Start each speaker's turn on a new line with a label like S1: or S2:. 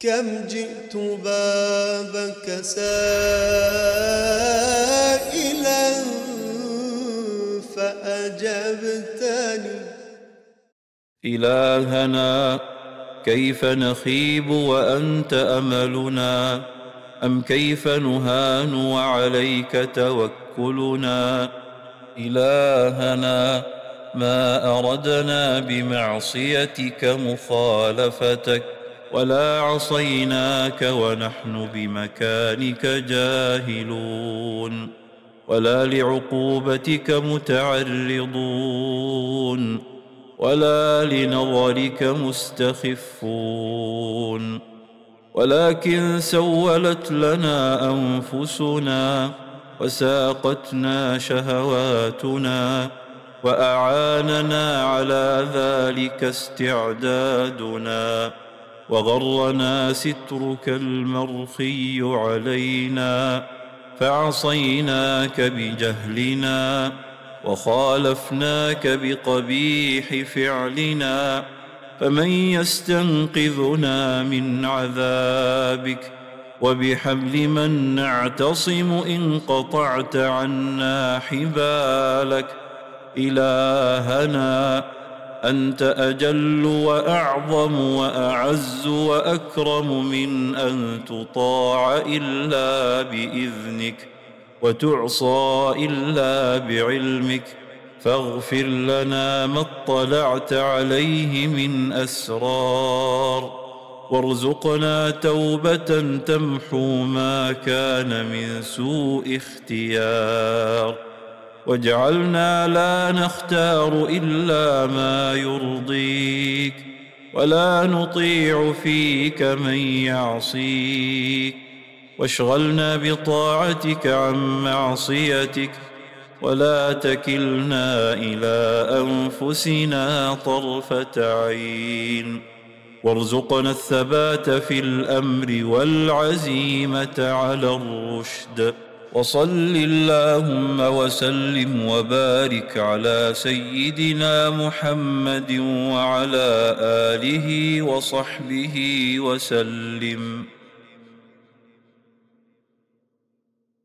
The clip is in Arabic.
S1: كم جئت بابك سائلا فأجبتني.
S2: إلهنا كيف نخيب وأنت أملنا، أم كيف نهان وعليك توكلنا. إلهنا ما أردنا بمعصيتك مخالفتك، ولا عصيناك ونحن بمكانك جاهلون، ولا لعقوبتك متعرضون، ولا لنظرك مستخفون، ولكن سولت لنا أنفسنا وساقتنا شهواتنا، وأعاننا على ذلك استعدادنا، وغرنا سترك المرخي علينا، فعصيناك بجهلنا وخالفناك بقبيح فعلنا. فمن يستنقذنا من عذابك؟ وبحبل من نعتصم إن قطعت عنا حبالك. إلهنا أنت أجل وأعظم وأعز وأكرم من أن تطاع إلا بإذنك وتعصى إلا بعلمك، فاغفر لنا ما اطلعت عليه من أسرار، وارزقنا توبة تمحو ما كان من سوء اختيار، واجعلنا لا نختار إلا ما يرضيك، ولا نطيع فيك من يعصيك، واشغلنا بطاعتك عن معصيتك، ولا تكلنا إلى أنفسنا طرفة عين، وارزقنا الثبات في الأمر والعزيمة على الرشد. وصل اللهم وسلم وبارك على سيدنا محمد وعلى آله وصحبه وسلم.